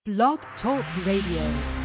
Blog Talk Radio.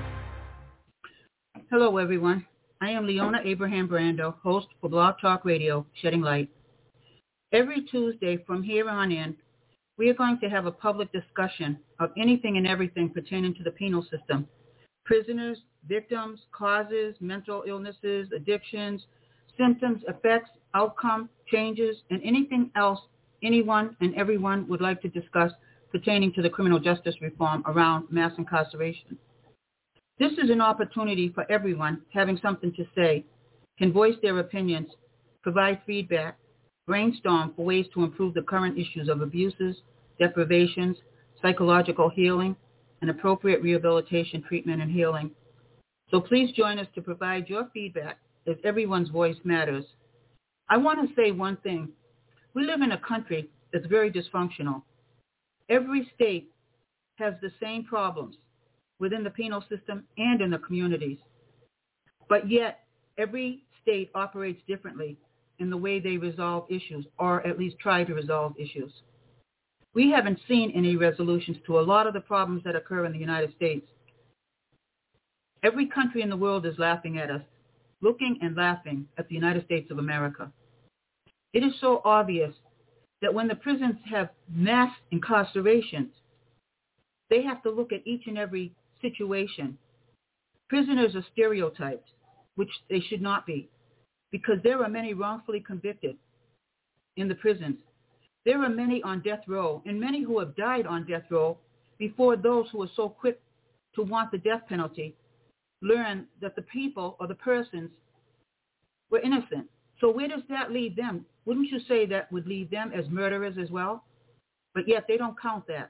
Hello, everyone. I am Leona Abraham Brando, host for Blog Talk Radio, Shedding Light. Every Tuesday from here on in, we are going to have a public discussion of anything and everything pertaining to the penal system. Prisoners, victims, causes, mental illnesses, addictions, symptoms, effects, outcome, changes, and anything else anyone and everyone would like to discuss pertaining to the criminal justice reform around mass incarceration. This is an opportunity for everyone having something to say, can voice their opinions, provide feedback, brainstorm for ways to improve the current issues of abuses, deprivations, psychological healing, and appropriate rehabilitation, treatment, and healing. So please join us to provide your feedback, as everyone's voice matters. I want to say one thing. We live in a country that's very dysfunctional. Every state has the same problems within the penal system and in the communities. But yet, every state operates differently in the way they resolve issues, or at least try to resolve issues. We haven't seen any resolutions to a lot of the problems that occur in the United States. Every country in the world is laughing at us, looking and laughing at the United States of America. It is so obvious that when the prisons have mass incarcerations, they have to look at each and every situation. Prisoners are stereotyped, which they should not be, because there are many wrongfully convicted in the prisons. There are many on death row, and many who have died on death row before those who are so quick to want the death penalty learn that the people or the persons were innocent. So where does that leave them? Wouldn't you say that would leave them as murderers as well? But yet they don't count that.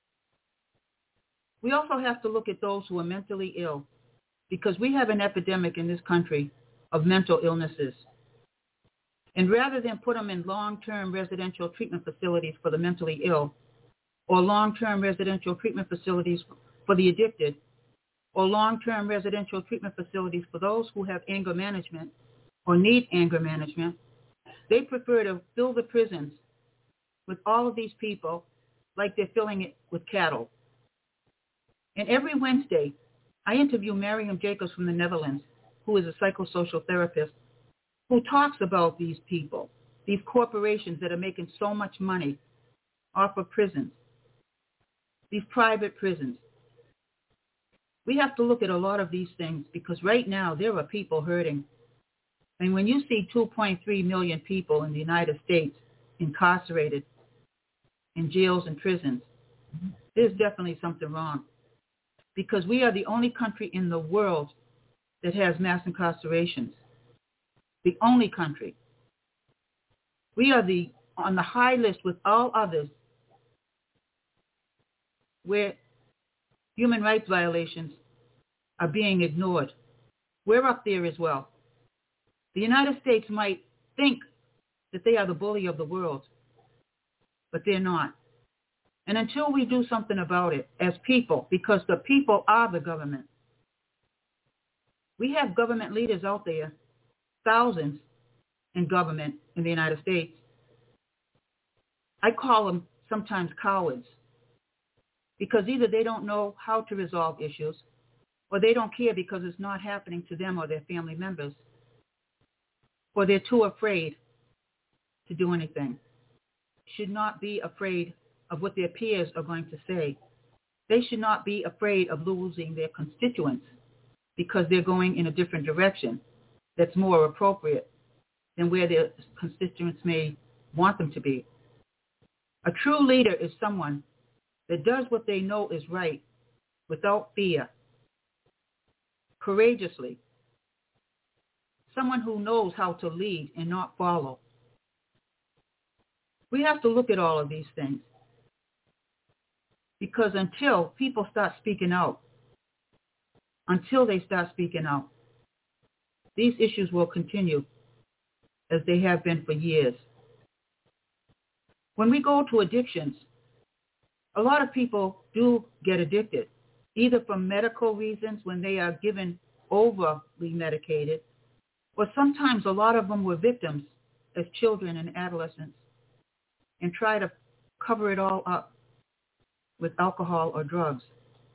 We also have to look at those who are mentally ill, because we have an epidemic in this country of mental illnesses. And rather than put them in long-term residential treatment facilities for the mentally ill, or long-term residential treatment facilities for the addicted, or long-term residential treatment facilities for those who have anger management or need anger management, they prefer to fill the prisons with all of these people like they're filling it with cattle. And every Wednesday, I interview Miriam Jacobs from the Netherlands, who is a psychosocial therapist, who talks about these people, these corporations that are making so much money off of prisons, these private prisons. We have to look at a lot of these things, because right now there are people hurting. And when you see 2.3 million people in the United States incarcerated in jails and prisons, there's definitely something wrong, because we are the only country in the world that has mass incarcerations. The only country. We are on the high list with all others where human rights violations are being ignored. We're up there as well. The United States might think that they are the bully of the world, but they're not. And until we do something about it as people, because the people are the government. We have government leaders out there, thousands in government in the United States. I call them sometimes cowards, because either they don't know how to resolve issues, or they don't care because it's not happening to them or their family members, or they're too afraid to do anything. Should not be afraid of what their peers are going to say. They should not be afraid of losing their constituents because they're going in a different direction that's more appropriate than where their constituents may want them to be. A true leader is someone that does what they know is right without fear, courageously. Someone who knows how to lead and not follow. We have to look at all of these things, because until people start speaking out, these issues will continue as they have been for years. When we go to addictions, a lot of people do get addicted, either for medical reasons when they are given overly medicated, or sometimes a lot of them were victims as children and adolescents and try to cover it all up with alcohol or drugs.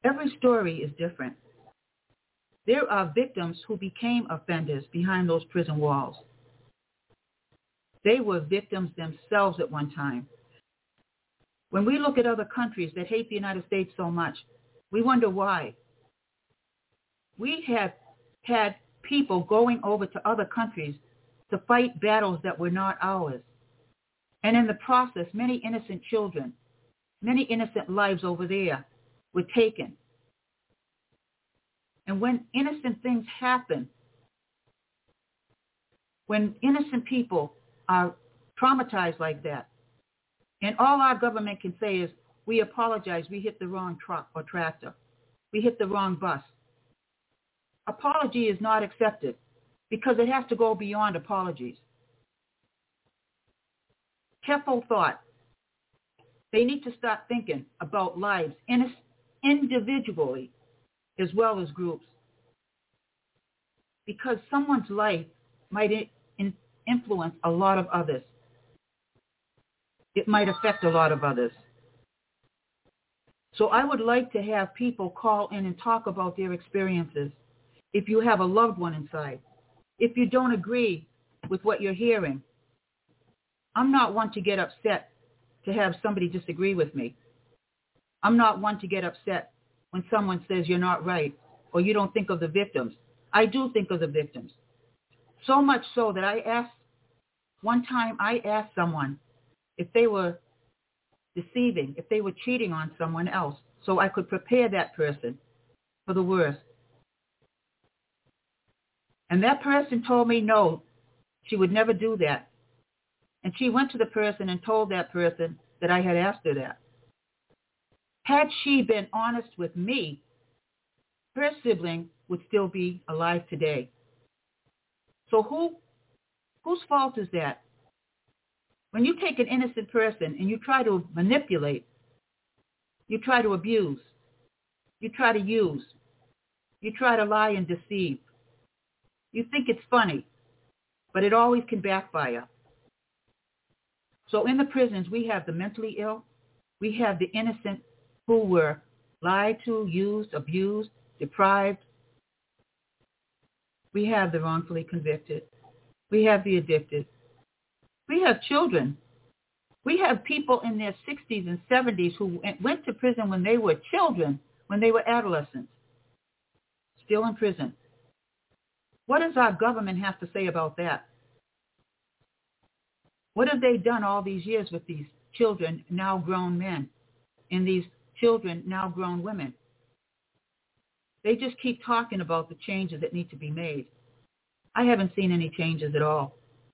Every story is different. There are victims who became offenders behind those prison walls. They were victims themselves at one time. When we look at other countries that hate the United States so much, we wonder why. We have had people going over to other countries to fight battles that were not ours. And in the process, many innocent children, many innocent lives over there were taken. And when innocent things happen, when innocent people are traumatized like that, and all our government can say is, we apologize, we hit the wrong truck or tractor. We hit the wrong bus. Apology is not accepted because it has to go beyond apologies. Careful thought. They need to start thinking about lives individually as well as groups. Because someone's life might influence a lot of others. It might affect a lot of others. So I would like to have people call in and talk about their experiences. If you have a loved one inside, if you don't agree with what you're hearing, I'm not one to get upset to have somebody disagree with me. I'm not one to get upset when someone says you're not right or you don't think of the victims. I do think of the victims. So much so that one time I asked someone if they were deceiving, if they were cheating on someone else, so I could prepare that person for the worst. And that person told me no, she would never do that. And she went to the person and told that person that I had asked her that. Had she been honest with me, her sibling would still be alive today. So whose fault is that? When you take an innocent person and you try to manipulate, you try to abuse, you try to use, you try to lie and deceive, you think it's funny, but it always can backfire. So in the prisons, we have the mentally ill, we have the innocent who were lied to, used, abused, deprived. We have the wrongfully convicted. We have the addicted. We have children. We have people in their 60s and 70s who went to prison when they were children, when they were adolescents, still in prison. What does our government have to say about that? What have they done all these years with these children, now grown men, and these children, now grown women? They just keep talking about the changes that need to be made. I haven't seen any changes at all.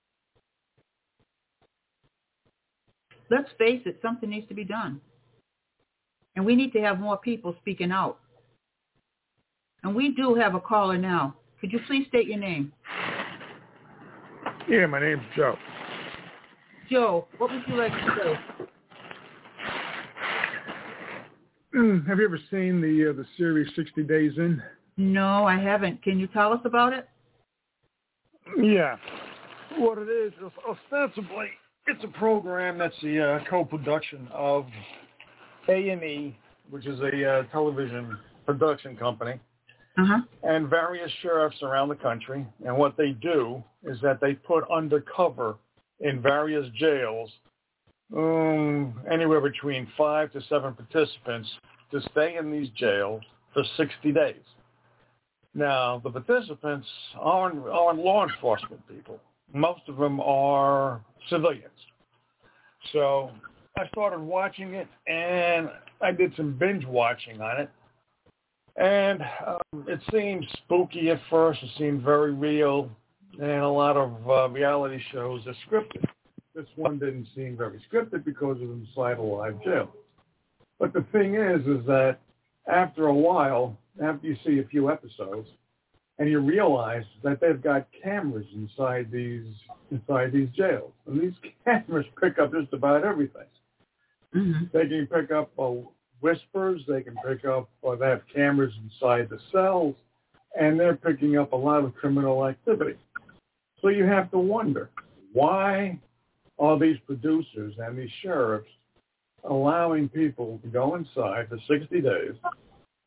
Let's face it, something needs to be done. And we need to have more people speaking out. And we do have a caller now. Could you please state your name? Yeah, my name's Joe. Joe, what would you like to say? Have you ever seen the series 60 Days In? No, I haven't. Can you tell us about it? Yeah. What it is, ostensibly, it's a program that's the co-production of A&E, which is a television production company, and various sheriffs around the country. And what they do is that they put undercover in various jails anywhere between 5 to 7 participants to stay in these jails for 60 days. Now, the participants aren't law enforcement people. Most of them are civilians. So I started watching it, and I did some binge watching on it. And it seemed spooky at first. It seemed very real. And a lot of reality shows are scripted. This one didn't seem very scripted because it was inside a live jail. But the thing is that after a while, after you see a few episodes, and you realize that they've got cameras inside these jails, and these cameras pick up just about everything. Mm-hmm. They can pick up whispers. They can pick up. They have cameras inside the cells, and they're picking up a lot of criminal activity. So you have to wonder, why are these producers and these sheriffs allowing people to go inside for 60 days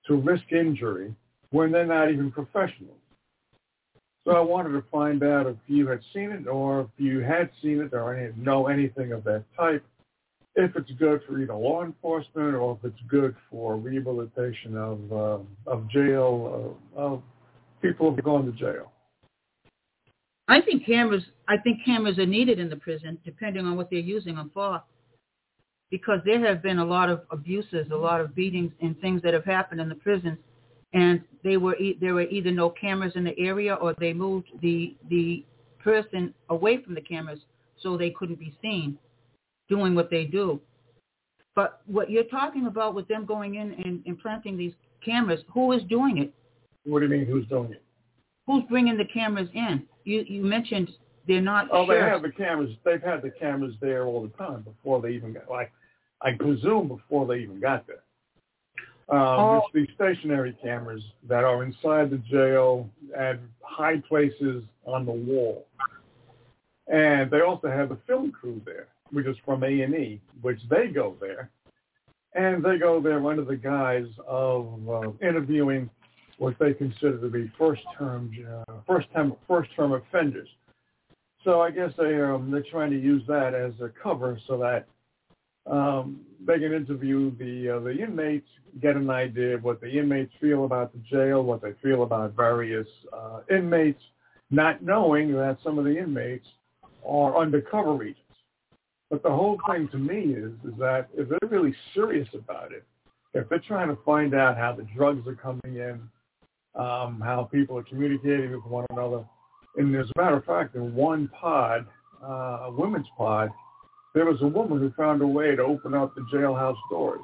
to risk injury when they're not even professionals. So I wanted to find out if you had seen it, or if you had seen it or know anything of that type, if it's good for either law enforcement or if it's good for rehabilitation of jail, of people who have gone to jail. I think cameras are needed in the prison, depending on what they're using them for, because there have been a lot of abuses, a lot of beatings, and things that have happened in the prisons, and there were either no cameras in the area, or they moved the person away from the cameras so they couldn't be seen doing what they do. But what you're talking about with them going in and implanting these cameras, who is doing it? What do you mean, who's doing it? Who's bringing the cameras in? You mentioned they're not. Oh, sure. They have the cameras. They've had the cameras there all the time before they even got. I presume before they even got there. It's these stationary cameras that are inside the jail at high places on the wall, and they also have the film crew there, which is from A&E, which they go there, and they go there under the guise of interviewing what they consider to be first-term offenders. So I guess they're trying to use that as a cover so that they can interview the inmates, get an idea of what the inmates feel about the jail, what they feel about various inmates, not knowing that some of the inmates are undercover agents. But the whole thing to me is that if they're really serious about it, if they're trying to find out how the drugs are coming in, how people are communicating with one another. And as a matter of fact, in one pod, a women's pod, there was a woman who found a way to open up the jailhouse doors.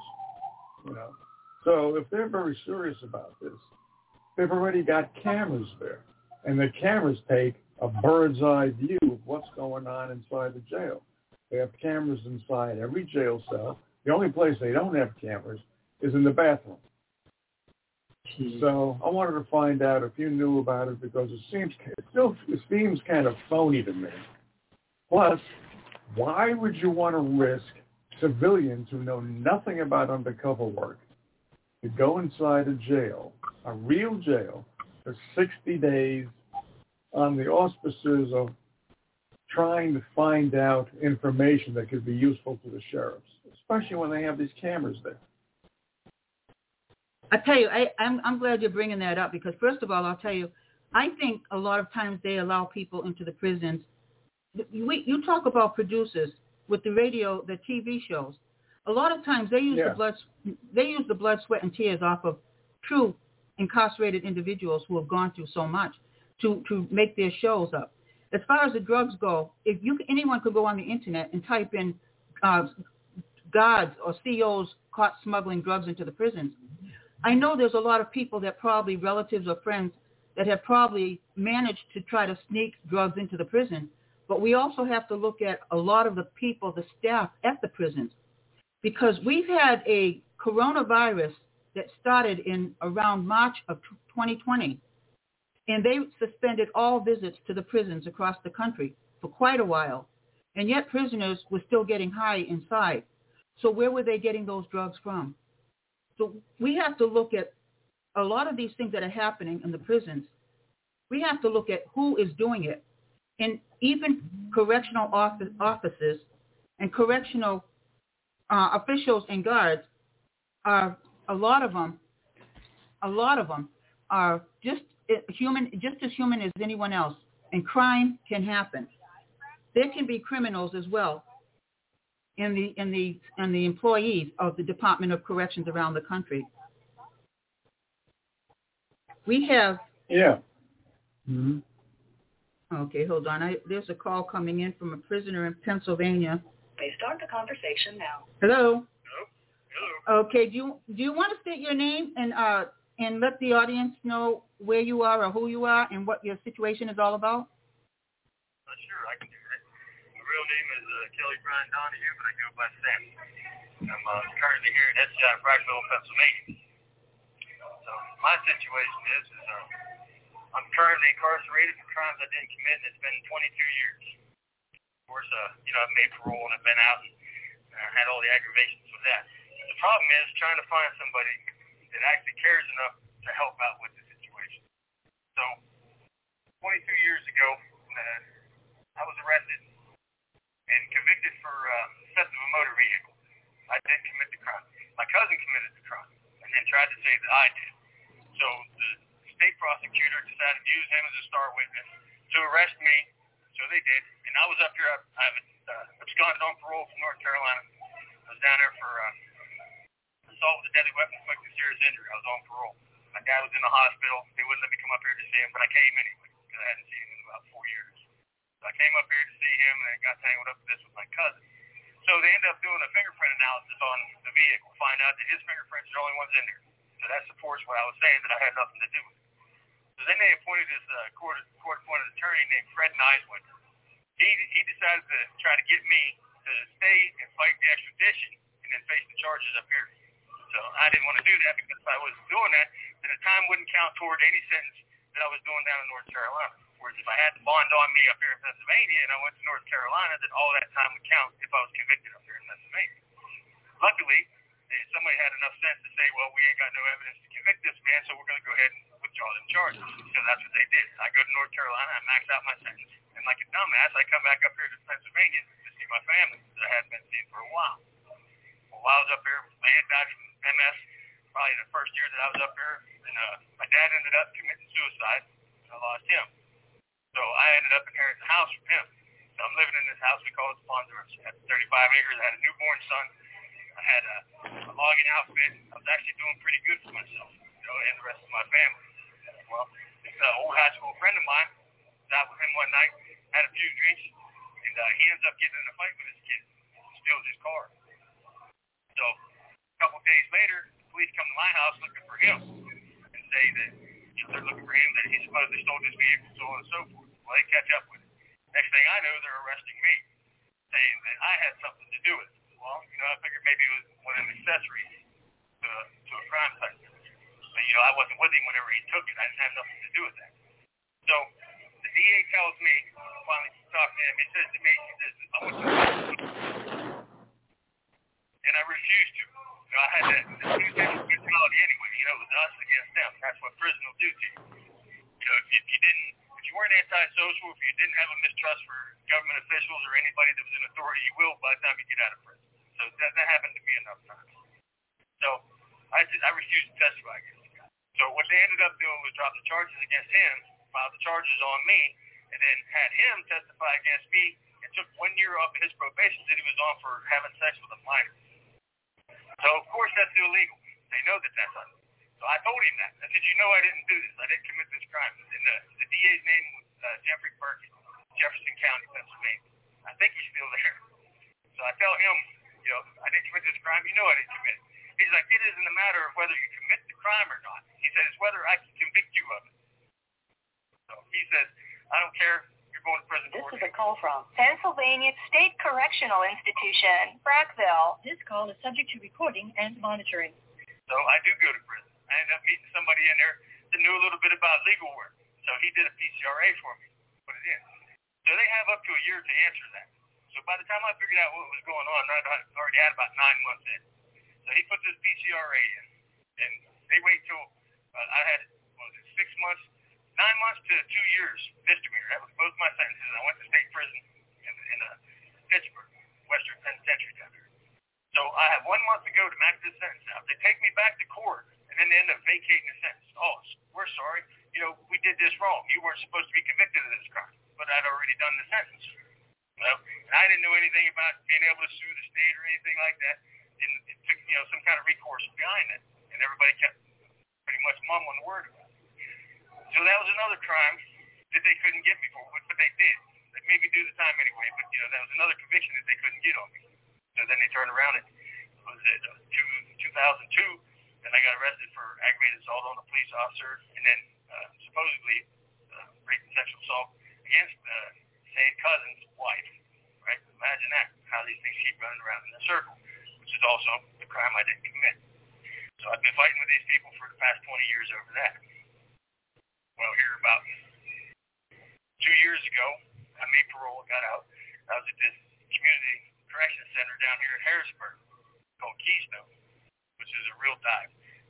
So if they're very serious about this, they've already got cameras there, and the cameras take a bird's eye view of what's going on inside the jail. They have cameras inside every jail cell. The only place they don't have cameras is in the bathroom. So I wanted to find out if you knew about it, because it seems kind of phony to me. Plus, why would you want to risk civilians who know nothing about undercover work to go inside a jail, a real jail, for 60 days on the auspices of trying to find out information that could be useful to the sheriffs, especially when they have these cameras there? I tell you, I'm glad you're bringing that up, because first of all, I'll tell you, I think a lot of times they allow people into the prisons. You talk about producers with the radio, the TV shows. A lot of times they use the blood, sweat, and tears off of true incarcerated individuals who have gone through so much to make their shows up. As far as the drugs go, anyone could go on the internet and type in guards or COs caught smuggling drugs into the prisons. I know there's a lot of people that probably relatives or friends that have probably managed to try to sneak drugs into the prison. But we also have to look at a lot of the people, the staff at the prisons, because we've had a coronavirus that started in around March of 2020, and they suspended all visits to the prisons across the country for quite a while, and yet prisoners were still getting high inside. So where were they getting those drugs from? So we have to look at a lot of these things that are happening in the prisons. We have to look at who is doing it. And even correctional officers and correctional officials and guards are, a lot of them are just as human as anyone else. And crime can happen. There can be criminals as well in the employees of the Department of Corrections around the country. We have. Yeah. Mm-hmm. Okay, hold on. There's a call coming in from a prisoner in Pennsylvania. May start the conversation now. Hello. Hello. Okay. Do you want to state your name and let the audience know where you are or who you are and what your situation is all about? Sure, I can do that. My real name is Kelly Brian Donahue, but I go by Sammy. I'm currently here in SCI Frackville, Pennsylvania. So my situation is I'm currently incarcerated for crimes I didn't commit, and it's been 22 years. Of course, I've made parole and I've been out and had all the aggravations with that. The problem is trying to find somebody that actually cares enough to help out with the situation. So 22 years ago, I was arrested and convicted for theft of a motor vehicle. I didn't commit the crime. My cousin committed the crime and tried to say that I did. So the state prosecutor decided to use him as a star witness to arrest me. So they did. And I was up here. I absconded on parole from North Carolina. I was down there for assault with a deadly weapon inflicting serious injury. I was on parole. My dad was in the hospital. They wouldn't let me come up here to see him, but I came anyway because I hadn't seen him in about 4 years. So I came up here to see him, and I got tangled up with this with my cousin. So they ended up doing a fingerprint analysis on the vehicle, find out that his fingerprints are the only ones in there. So that supports what I was saying, that I had nothing to do with it. So then they appointed this court-appointed attorney named Fred Neiswender. He decided to try to get me to stay and fight the extradition and then face the charges up here. So I didn't want to do that because if I was doing that, then the time wouldn't count toward any sentence that I was doing down in North Carolina. Whereas if I had the bond on me up here in Pennsylvania and I went to North Carolina, then all that time would count if I was convicted up here in Pennsylvania. Luckily, somebody had enough sense to say, well, we ain't got no evidence to convict this man, so we're going to go ahead and withdraw them charges. So that's what they did. I go to North Carolina, I max out my sentence, and like a dumbass, I come back up here to Pennsylvania to see my family that I hadn't been seeing for a while. Well, while I was up here, my aunt died from MS probably the first year that I was up here, and my dad ended up committing suicide, and I lost him. So I ended up inheriting the house from him. So I'm living in this house we call it the Ponderosa. I had 35 acres. I had a newborn son. I had a logging outfit. I was actually doing pretty good for myself, and the rest of my family. Well, this old high school friend of mine was out with him one night, had a few drinks, and he ends up getting in a fight with his kid, steals his car. So a couple of days later, the police come to my house looking for him and say that they're looking for him, that he supposedly stole his vehicle, so on and so forth. Well, they catch up with it. Next thing I know, they're arresting me, saying that I had something to do with it. Well, I figured maybe it was one of the accessories to a crime site. But, I wasn't with him whenever he took it. I didn't have nothing to do with that. So the DA tells me, finally talking to him, he says to me, he says, I want you to, and I refused to. I had that mentality anyway. It was us against them. That's what prison will do to you. If you weren't antisocial, if you didn't have a mistrust for government officials or anybody that was in authority, you will by the time you get out of prison. So that happened to me enough times. So I refused to testify against the guy. So what they ended up doing was drop the charges against him, filed the charges on me, and then had him testify against me, and took 1 year off of his probation that he was on for having sex with a minor. So, of course, that's illegal. They know that that's illegal. So I told him that. I said, I didn't do this. I didn't commit this crime. And the DA's name was Jeffrey Perkins, Jefferson County, Pennsylvania. I think he's still there. So I tell him, I didn't commit this crime. I didn't commit it. He's like, it isn't a matter of whether you commit the crime or not. He said, it's whether I can convict you of it. So he says, I don't care. You're going to prison for it. This is a call from Pennsylvania State Correctional Institution, Brackville. This call is subject to recording and monitoring. So I do go to prison. I ended up meeting somebody in there that knew a little bit about legal work. So he did a PCRA for me, put it in. So they have up to a year to answer that. So by the time I figured out what was going on, I already had about 9 months in. So he put this PCRA in, and they wait till I had 6 months, 9 months to 2 years misdemeanor. That was both my sentences. I went to state prison in Pittsburgh, Western Penitentiary down there. So I have 1 month to go to max this sentence out. They take me back to court, and then they end up vacating the sentence. Oh, we're sorry. We did this wrong. You weren't supposed to be convicted of this crime, but I'd already done the sentence. And I didn't know anything about being able to sue the state or anything like that. And it took, some kind of recourse behind it. And everybody kept pretty much mumbling the word about it. So that was another crime that they couldn't get me for, but they did. They made me do the time anyway, but, that was another conviction that they couldn't get on me. So then they turned around and, 2002, and I got arrested for aggravated assault on a police officer, and then supposedly rape and sexual assault against same cousin's wife. Right? Imagine that, how these things keep running around in a circle, which is also the crime I didn't commit. So I've been fighting with these people for the past 20 years over that. Well, here about 2 years ago, I made parole and got out. I was at this community correction center down here in Harrisburg called Keystone, which is a real dive.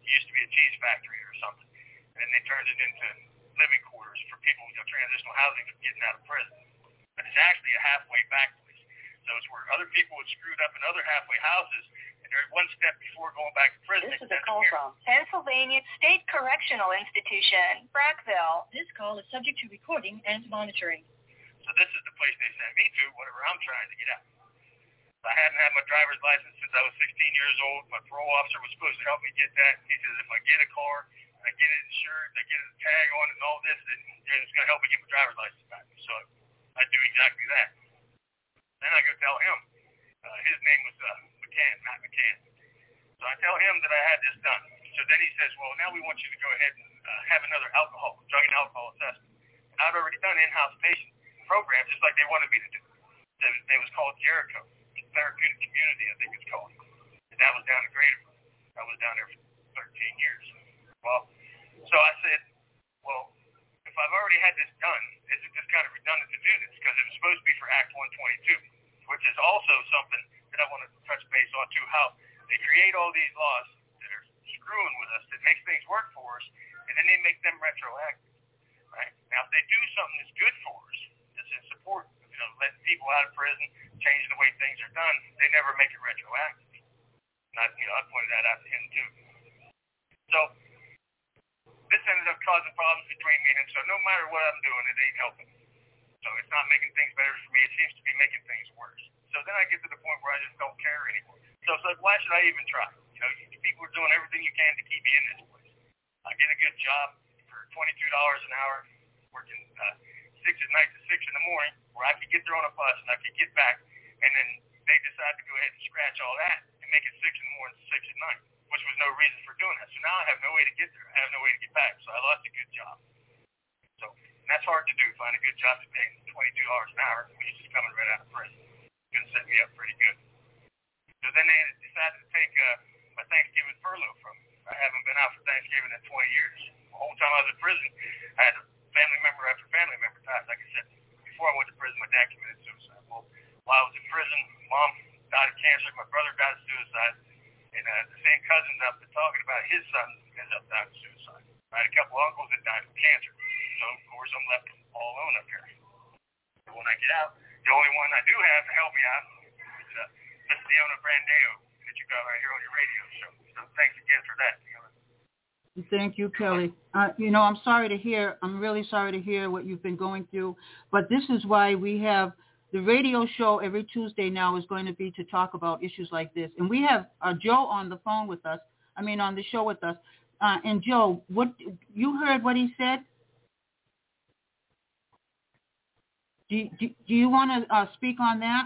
It used to be a cheese factory or something. And then they turned it into living quarters for people, transitional housing for getting out of prison. But it's actually a halfway back place. So it's where other people had screwed up in other halfway houses, and they're one step before going back to prison. This is a call from Pennsylvania State Correctional Institution, Brackville. This call is subject to recording and monitoring. So this is the place they sent me to whenever I'm trying to get out. I hadn't had my driver's license since I was 16 years old. My parole officer was supposed to help me get that. He says if I get a car, I get it insured, I get a tag on it and all this, then it's going to help me get my driver's license back. So I do exactly that. Then I go tell him. His name was McCann, Matt McCann. So I tell him that I had this done. So then he says, well, now we want you to go ahead and have another drug and alcohol assessment. And I'd already done in-house patient programs just like they wanted me to do. It was called Jericho. Therapeutic Community, I think it's called. And that was down in Graterville. I was down there for 13 years. Well, so I said, well, if I've already had this done, is it just kind of redundant to do this? Because it was supposed to be for Act 122, which is also something that I want to touch base on, too, how they create all these laws that are screwing with us, that makes things work for us, and then they make them retroactive. Right? Now, if they do something that's good for us, that's in support, letting people out of prison, changing the way things are done, they never make it retroactive. And I pointed that out to him too. So this ended up causing problems between me and him. So no matter what I'm doing, it ain't helping. So it's not making things better for me. It seems to be making things worse. So then I get to the point where I just don't care anymore. So it's like, why should I even try? People are doing everything you can to keep me in this place. I get a good job for $22 an hour, working 6 at night to 6 in the morning, where I could get there on a bus and I could get back, and then they decide to go ahead and scratch all that and make it 6 in the morning to 6 at night, which was no reason for doing that. So now I have no way to get there. I have no way to get back, so I lost a good job. So that's hard to do, find a good job to pay $22 an hour when you're just coming right out of prison. It's going to set me up pretty good. So then they decided to take my Thanksgiving furlough from me. I haven't been out for Thanksgiving in 20 years. The whole time I was in prison, I had family member after family member died. Like I said, before I went to prison, my dad committed suicide. Well, while I was in prison, Mom died of cancer, my brother died of suicide, and the same cousins I've been talking about, his son ended up dying of suicide. I had a couple uncles that died of cancer, so of course I'm left all alone up here. So when I get out, the only one I do have to help me out is Miss Leona Brandeo that you got right here on your radio show. So thanks again for that, Leona. Thank you, Kelly. I'm sorry to hear. I'm really sorry to hear what you've been going through. But this is why we have the radio show every Tuesday now is going to be to talk about issues like this. And we have Joe on the phone with us. On the show with us. And Joe, what you heard what he said? Do you want to speak on that?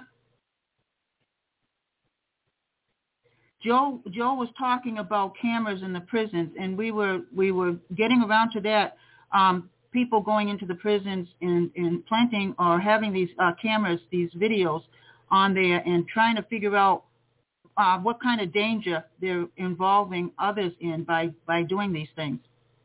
Joe was talking about cameras in the prisons, and we were getting around to that. People going into the prisons and planting or having these cameras, these videos on there, and trying to figure out what kind of danger they're involving others in by doing these things.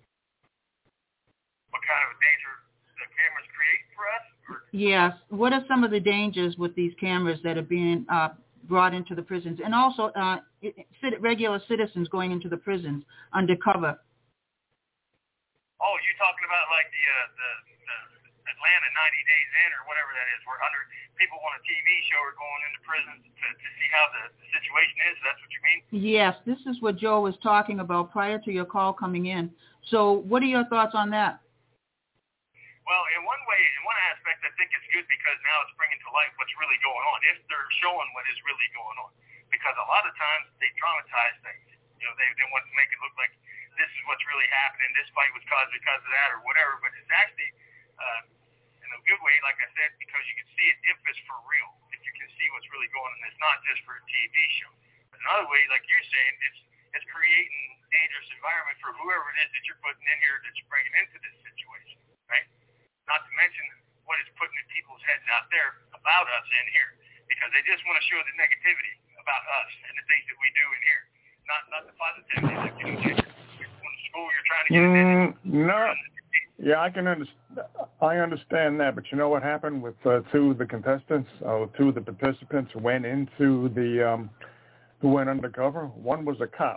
What kind of danger the cameras create for us? Yes. What are some of the dangers with these cameras that are being brought into the prisons, and also regular citizens going into the prisons undercover? Oh, you're talking about like the Atlanta 90 Days In or whatever that is, where people on a TV show are going into prison to see how the situation is. That's what you mean? Yes, this is what Joe was talking about prior to your call coming in. So what are your thoughts on that? Well, in one way, in one aspect, I think it's good because now it's bringing to light what's really going on, if they're showing what is really going on. Because a lot of times they dramatize things. They want to make it look like this is what's really happening, this fight was caused because of that or whatever, but it's actually, in a good way, like I said, because you can see it if it's for real, if you can see what's really going on. It's not just for a TV show. But another way, like you're saying, it's creating a dangerous environment for whoever it is that you're putting in here that you're bringing into this situation, right? Not to mention what it's putting in people's heads out there about us in here, because they just want to show the negativity about us and the things that we do in here, not the positivity that you do. School, you're trying to get no. Yeah, I understand that, but you know what happened with two of the contestants, two of the participants who went undercover? One was a cop.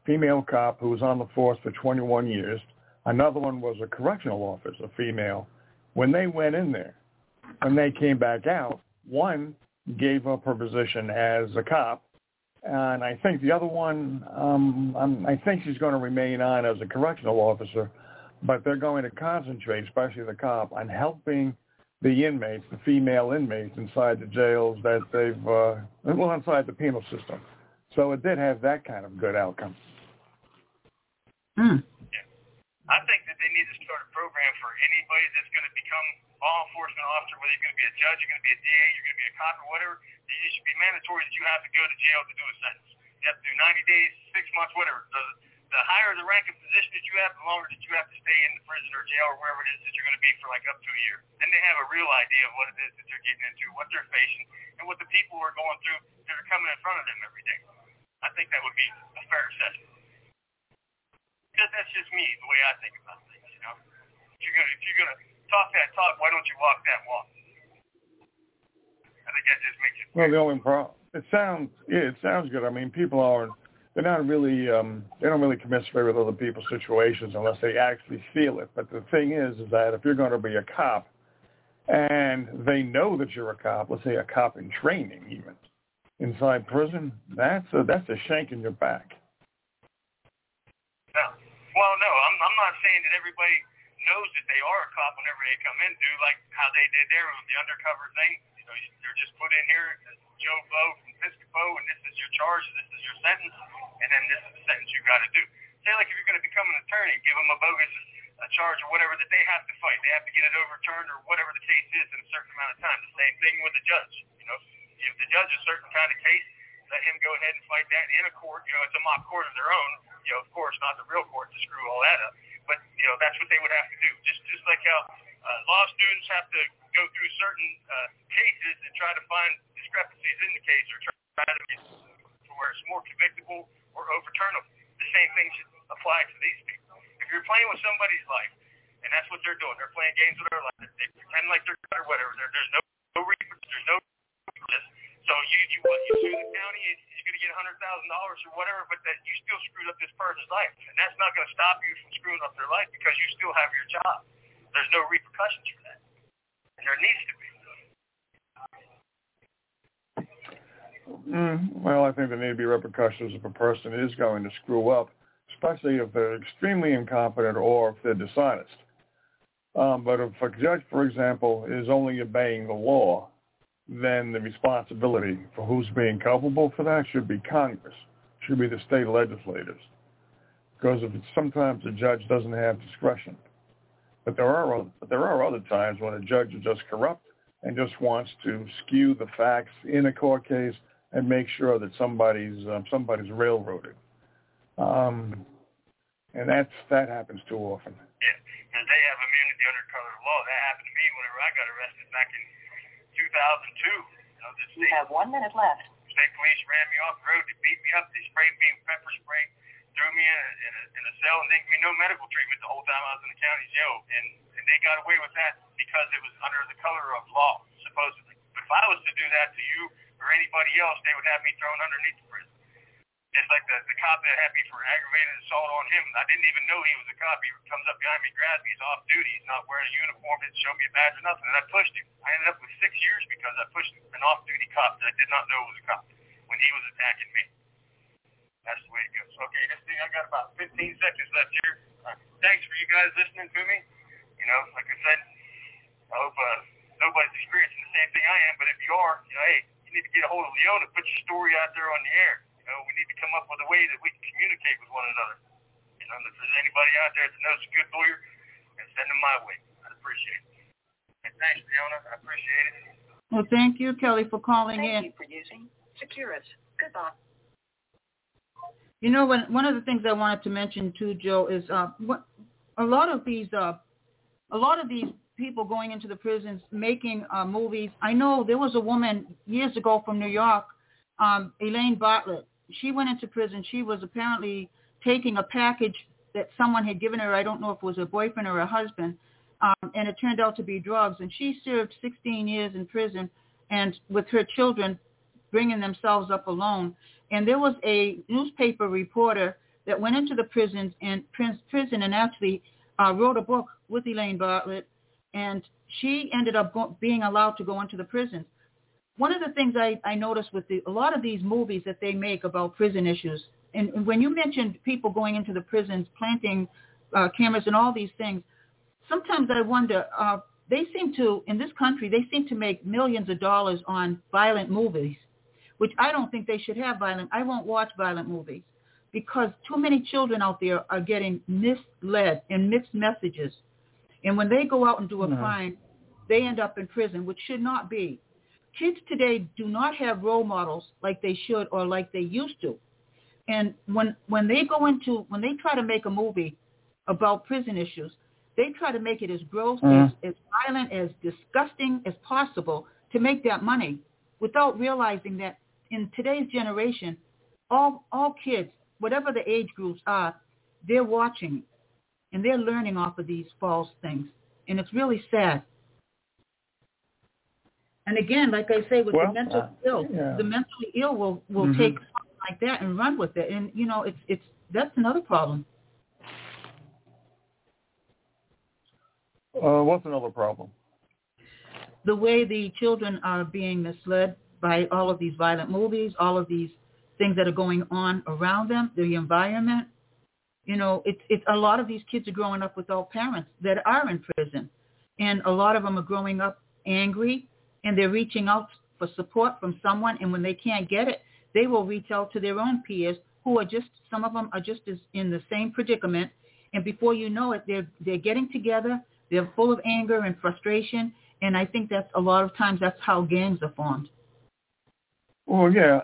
female cop who was on the force for 21 years. Another one was a correctional officer, female. When they went in there, when they came back out, one gave up her position as a cop, and I think the other one, I think she's going to remain on as a correctional officer, but they're going to concentrate, especially the cop, on helping the inmates, the female inmates inside the jails that they've, inside the penal system. So it did have that kind of good outcome. Yeah. I think that they need to start a program for anybody that's going to become law enforcement officer, whether you're going to be a judge, you're going to be a DA, you're going to be a cop or whatever. It should be mandatory that you have to go to jail to do a sentence. You have to do 90 days, 6 months, whatever. The higher the rank and position that you have, the longer that you have to stay in the prison or jail or wherever it is that you're going to be for like up to a year. Then they have a real idea of what it is that they're getting into, what they're facing, and what the people are going through that are coming in front of them every day. I think that would be a fair assessment. Because that's just me, the way I think about things, you know. If you're gonna talk that talk, why don't you walk that walk? I think that just makes it clear. Well, the only problem, it sounds good. I mean, they don't really commiserate with other people's situations unless they actually feel it. But the thing is that if you're going to be a cop and they know that you're a cop, let's say a cop in training even, inside prison, that's a shank in your back. No. Well, no, I'm not saying that everybody knows that they are a cop whenever they come in, do like how they did there with the undercover thing. You know, they're just put in here as Joe Blow from Piscopo, and this is your charge, this is your sentence, and then this is the sentence you got to do. Say like if you're going to become an attorney, give them a bogus charge or whatever that they have to fight. They have to get it overturned or whatever the case is in a certain amount of time. The same thing with the judge. You know, if the judge is a certain kind of case, let him go ahead and fight that in a court. You know, it's a mock court of their own. You know, of course, not the real court to screw all that up. But, you know, that's what they would have to do. Just like how law students have to go through certain cases and try to find discrepancies in the case or try to get to where it's more convictable or overturnable. The same thing should apply to these people. If you're playing with somebody's life, and that's what they're doing, they're playing games with their life. They pretend like they're good or whatever. There's no risk. So you sue the county, you're going to get $100,000 or whatever, but that you still screwed up this person's life. And that's not going to stop you from screwing up their life because you still have your job. There's no repercussions for that. And there needs to be. Well, I think there need to be repercussions if a person is going to screw up, especially if they're extremely incompetent or if they're dishonest. But if a judge, for example, is only obeying the law, then the responsibility for who's being culpable for that should be Congress, should be the state legislators. Because sometimes a judge doesn't have discretion. But there are other times when a judge is just corrupt and just wants to skew the facts in a court case and make sure that somebody's railroaded. And that happens too often. Yeah, because they have immunity under color of law. That happened to me whenever I got arrested back in 2002. You have 1 minute left. State police ran me off the road. They beat me up. They sprayed me with pepper spray, threw me in a cell, and didn't give me no medical treatment the whole time I was in the county jail. And they got away with that because it was under the color of law, supposedly. But if I was to do that to you or anybody else, they would have me thrown underneath the prison. Just like the cop that had me for aggravated assault on him. I didn't even know he was a cop. He comes up behind me, grabs me. He's off duty. He's not wearing a uniform. Didn't show me a badge or nothing. And I pushed him. I ended up with 6 years because I pushed an off-duty cop that I did not know was a cop when he was attacking me. That's the way it goes. Okay, this thing, I got about 15 seconds left here. Thanks for you guys listening to me. You know, like I said, I hope nobody's experiencing the same thing I am. But if you are, you know, hey, you need to get a hold of Leona, put your story out there on the air. You know, we need to come up with a way that we can communicate with one another. You know, if there's anybody out there that knows a good lawyer, send them my way. I'd appreciate it. And thanks, Leona. I appreciate it. Well, thank you, Kelly, for calling in. Thank you for using Securus. Goodbye. You know, one of the things I wanted to mention too, Joe, is a lot of these people going into the prisons making movies. I know there was a woman years ago from New York, Elaine Bartlett. She went into prison. She was apparently taking a package that someone had given her. I don't know if it was a boyfriend or a husband, and it turned out to be drugs. And she served 16 years in prison, and with her children bringing themselves up alone. And there was a newspaper reporter that went into the prison and actually wrote a book with Elaine Bartlett, and she ended up being allowed to go into the prisons. One of the things I noticed with a lot of these movies that they make about prison issues, and when you mentioned people going into the prisons, planting cameras and all these things, sometimes I wonder, they seem to, in this country, they seem to make millions of dollars on violent movies, which I don't think they should have I won't watch violent movies because too many children out there are getting misled and mixed messages. And when they go out and do a crime, they end up in prison, which should not be. Kids today do not have role models like they should or like they used to. And when they try to make a movie about prison issues, they try to make it as gross, as violent, as disgusting as possible to make that money without realizing that in today's generation, all kids, whatever the age groups are, they're watching and they're learning off of these false things. And it's really sad. And again, like I say, with the mental ill, the mentally ill will take something like that and run with it. And, you know, that's another problem. What's another problem? The way the children are being misled by all of these violent movies, all of these things that are going on around them, the environment. You know, it's a lot of these kids are growing up without parents that are in prison. And a lot of them are growing up angry, and they're reaching out for support from someone. And when they can't get it, they will reach out to their own peers who are some of them are just as in the same predicament. And before you know it, they're getting together. They're full of anger and frustration. And I think that's a lot of times that's how gangs are formed. Well, yeah.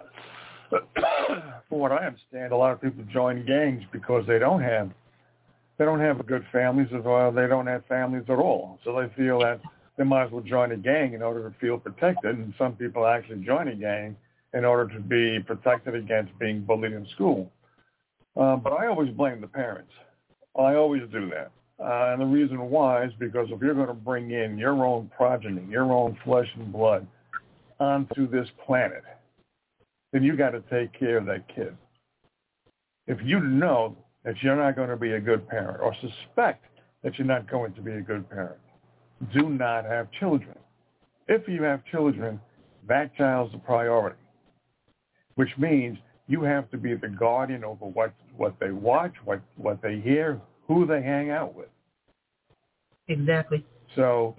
From what I understand, a lot of people join gangs because they don't have good families, or they don't have families at all. So they feel that they might as well join a gang in order to feel protected. And some people actually join a gang in order to be protected against being bullied in school. But I always blame the parents. I always do that. And the reason why is because if you're going to bring in your own progeny, your own flesh and blood onto this planet, then you got to take care of that kid. If you know that you're not going to be a good parent or suspect that you're not going to be a good parent, do not have children. If you have children, that child's the priority, which means you have to be the guardian over what they watch, what they hear, who they hang out with. Exactly. So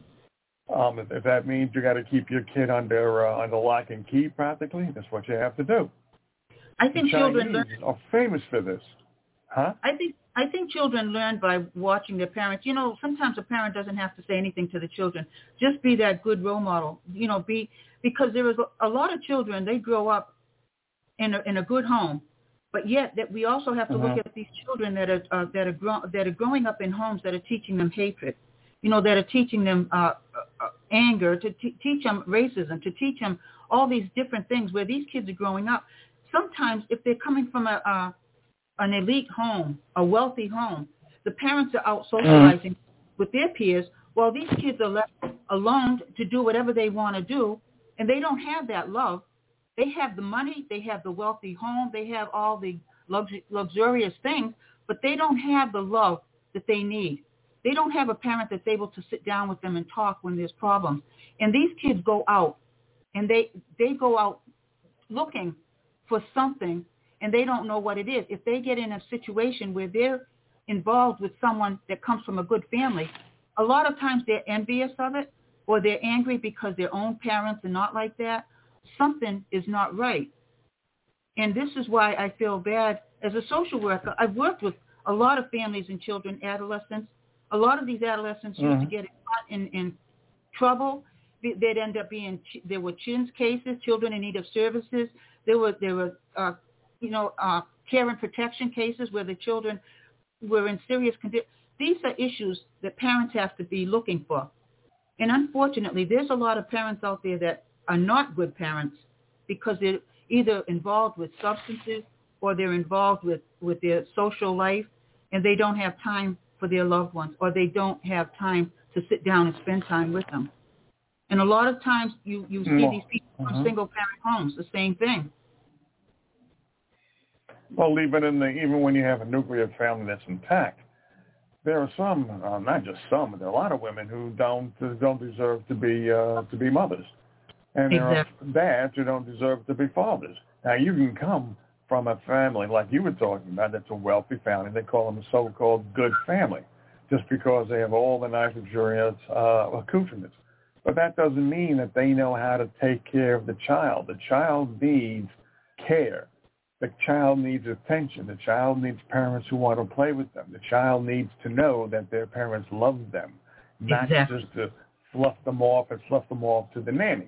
if that means you got to keep your kid under lock and key, practically, that's what you have to do. I think children are famous for this, huh? I think children learn by watching their parents. You know, sometimes a parent doesn't have to say anything to the children. Just be that good role model. You know, because there is a lot of children, they grow up in a good home, but yet that we also have to look at these children that are growing up in homes that are teaching them hatred. You know, that are teaching them anger, to teach them racism, to teach them all these different things where these kids are growing up. Sometimes if they're coming from an elite home, a wealthy home, the parents are out socializing with their peers while these kids are left alone to do whatever they want to do, and they don't have that love. They have the money, they have the wealthy home, they have all the luxurious things, but they don't have the love that they need. They don't have a parent that's able to sit down with them and talk when there's problems. And these kids go out, and they go out looking for something, and they don't know what it is. If they get in a situation where they're involved with someone that comes from a good family, a lot of times they're envious of it, or they're angry because their own parents are not like that. Something is not right. And this is why I feel bad. As a social worker, I've worked with a lot of families and children, adolescents. A lot of these adolescents used to get in trouble. They'd end up there were CHINS cases, children in need of services. There were care and protection cases where the children were in serious condition. These are issues that parents have to be looking for. And unfortunately, there's a lot of parents out there that are not good parents because they're either involved with substances or they're involved with their social life, and they don't have time for their loved ones, or they don't have time to sit down and spend time with them. And a lot of times you see these people from single-parent homes, the same thing. Well, even when you have a nuclear family that's intact, there are some, not just some, but there are a lot of women who don't deserve to be mothers, and there are dads who don't deserve to be fathers. Now, you can come from a family like you were talking about that's a wealthy family. They call them a so-called good family, just because they have all the nice, luxurious accoutrements. But that doesn't mean that they know how to take care of the child. The child needs care. The child needs attention. The child needs parents who want to play with them. The child needs to know that their parents love them, not just to fluff them off to the nanny.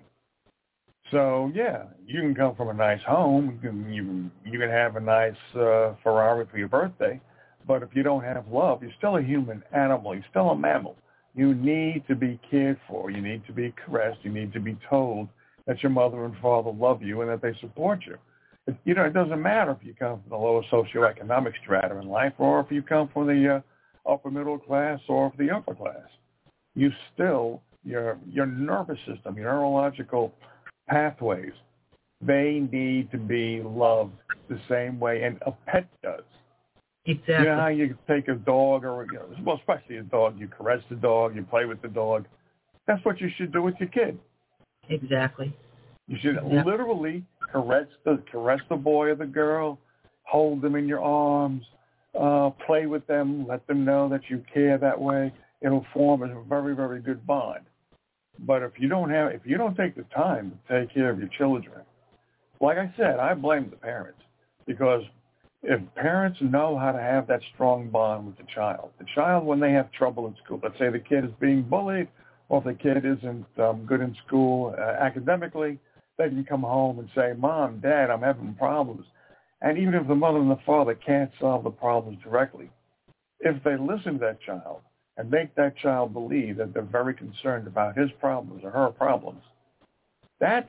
So, yeah, you can come from a nice home. You can have a nice Ferrari for your birthday. But if you don't have love, you're still a human animal. You're still a mammal. You need to be cared for. You need to be caressed. You need to be told that your mother and father love you and that they support you. It doesn't matter if you come from the lower socioeconomic strata in life or if you come from the upper middle class or the upper class. You still, your nervous system, your neurological pathways, they need to be loved the same way and a pet does. Exactly. You know how you take a dog or, well, especially a dog, you caress the dog, you play with the dog. That's what you should do with your kid. Exactly. You should literally caress the boy or the girl, hold them in your arms, play with them, let them know that you care that way. It'll form a very, very good bond. But if you don't take the time to take care of your children, like I said, I blame the parents, because if parents know how to have that strong bond with the child, when they have trouble in school, let's say the kid is being bullied or if the kid isn't good in school academically, they can come home and say, Mom, Dad, I'm having problems. And even if the mother and the father can't solve the problems directly, if they listen to that child and make that child believe that they're very concerned about his problems or her problems, that's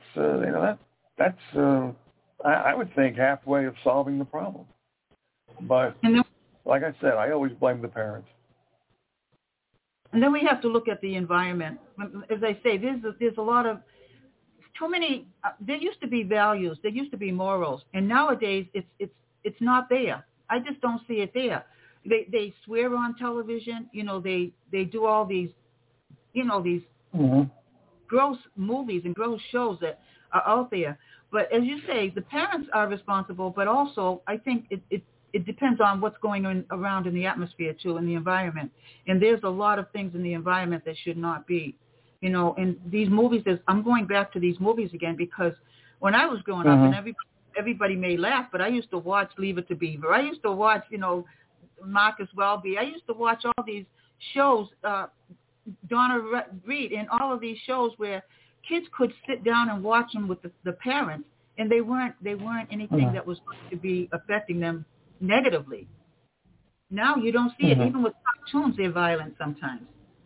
I would think halfway of solving the problem. But like I said, I always blame the parents. And then we have to look at the environment. As I say, there's a lot of too many. There used to be values, there used to be morals, and nowadays it's not there. I just don't see it there. They swear on television. They do all these, these gross movies and gross shows that are out there. But as you say, the parents are responsible, but also I think it depends on what's going on around in the atmosphere too, in the environment. And there's a lot of things in the environment that should not be. And these movies, I'm going back to these movies again, because when I was growing up, and everybody may laugh, but I used to watch Leave It to Beaver. I used to watch, Marcus Welby. I used to watch all these shows, Donna Reed, and all of these shows where kids could sit down and watch them with the parents, and they weren't anything that was going to be affecting them negatively. Now you don't see it. Even with cartoons, they're violent sometimes.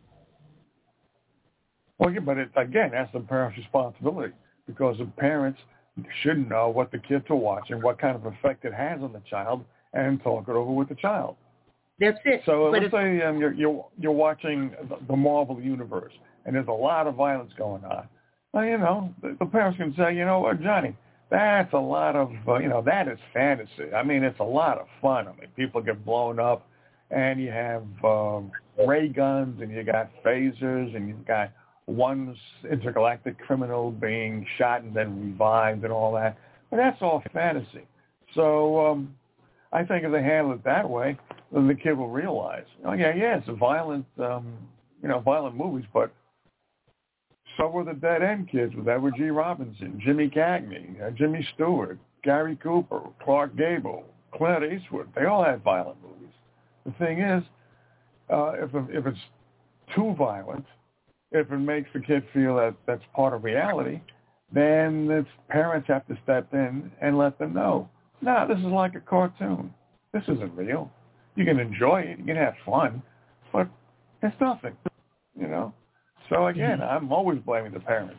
Well, yeah, but that's the parents' responsibility, because the parents should know what the kids are watching, what kind of effect it has on the child, and talk it over with the child. That's it. So let's say you're watching the Marvel Universe, and there's a lot of violence going on. Well, the parents can say, you know what, Johnny, that's a lot of, that is fantasy. I mean, it's a lot of fun. I mean, people get blown up, and you have ray guns, and you got phasers, and you've got one intergalactic criminal being shot and then revived and all that. But that's all fantasy. So I think if they handle it that way, then the kid will realize, it's a violent, violent movies, but so were the Dead End Kids with Edward G. Robinson, Jimmy Cagney, Jimmy Stewart, Gary Cooper, Clark Gable, Clint Eastwood. They all had violent movies. The thing is, if it's too violent, if it makes the kid feel that that's part of reality, then the parents have to step in and let them know, no, this is like a cartoon. This isn't real. You can enjoy it. You can have fun, but it's nothing, So again, I'm always blaming the parents.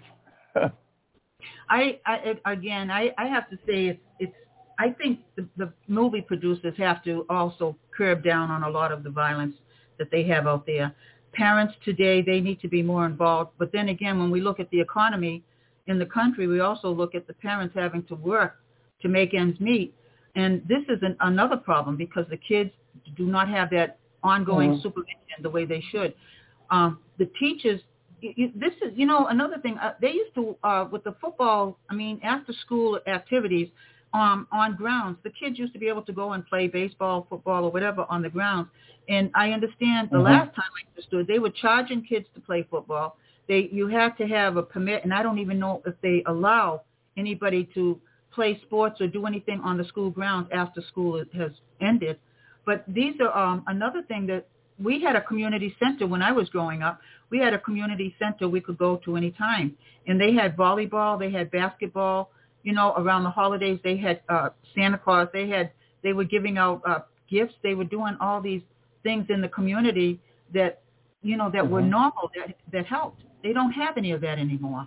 I have to say I think the movie producers have to also curb down on a lot of the violence that they have out there. Parents today, they need to be more involved. But then again, when we look at the economy in the country, we also look at the parents having to work to make ends meet. And this is another problem because the kids do not have that ongoing supervision the way they should. The teachers, this is, another thing. They used to, with the football, after school activities on grounds, the kids used to be able to go and play baseball, football, or whatever on the grounds. And I understand the last time I understood, they were charging kids to play football. You had to have a permit, and I don't even know if they allow anybody to play sports or do anything on the school grounds after school has ended. But these are another thing that we had a community center when I was growing up. We had a community center we could go to any time. And they had volleyball, they had basketball, around the holidays. They had Santa Claus. They were giving out gifts. They were doing all these things in the community that, that were normal, that helped. They don't have any of that anymore.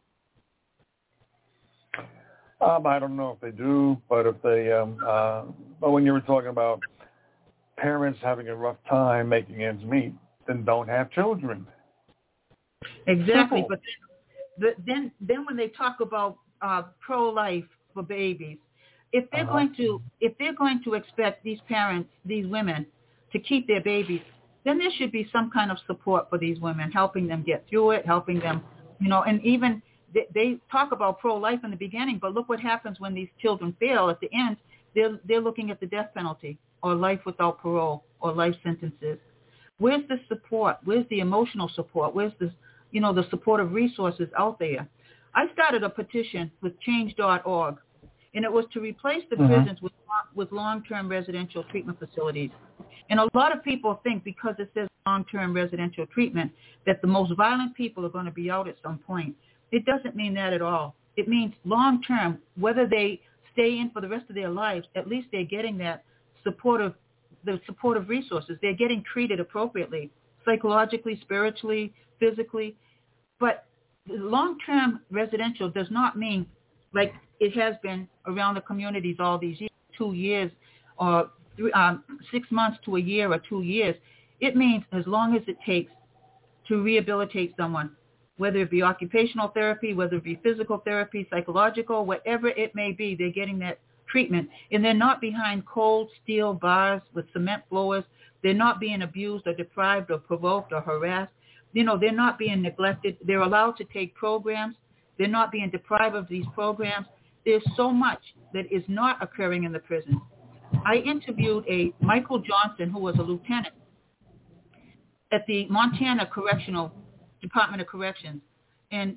I don't know if they do, but if they, but when you were talking about parents having a rough time making ends meet, then don't have children. Exactly, simple. But then when they talk about pro-life for babies, if they're going to expect these parents, these women, to keep their babies, then there should be some kind of support for these women, helping them get through it, helping them, and even they talk about pro-life in the beginning, but look what happens when these children fail. At the end, they're looking at the death penalty or life without parole or life sentences. Where's the support? Where's the emotional support? Where's the, the supportive resources out there? I started a petition with change.org, and it was to replace the prisons with long-term residential treatment facilities. And a lot of people think because it says long-term residential treatment that the most violent people are going to be out at some point. It doesn't mean that at all. It means long-term, whether they stay in for the rest of their lives, at least they're getting that supportive resources. They're getting treated appropriately, psychologically, spiritually, physically. But long-term residential does not mean like it has been around the communities all these years, 2 years or 6 months to a year or 2 years. It means as long as it takes to rehabilitate someone, whether it be occupational therapy, whether it be physical therapy, psychological, whatever it may be, they're getting that treatment. And they're not behind cold steel bars with cement floors. They're not being abused or deprived or provoked or harassed. They're not being neglected. They're allowed to take programs. They're not being deprived of these programs. There's so much that is not occurring in the prison. I interviewed a Michael Johnson, who was a lieutenant at the Montana Department of Corrections, and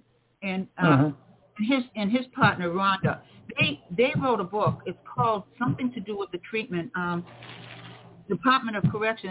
his partner Rhonda. They wrote a book. It's called something to do with the treatment. Department of Corrections.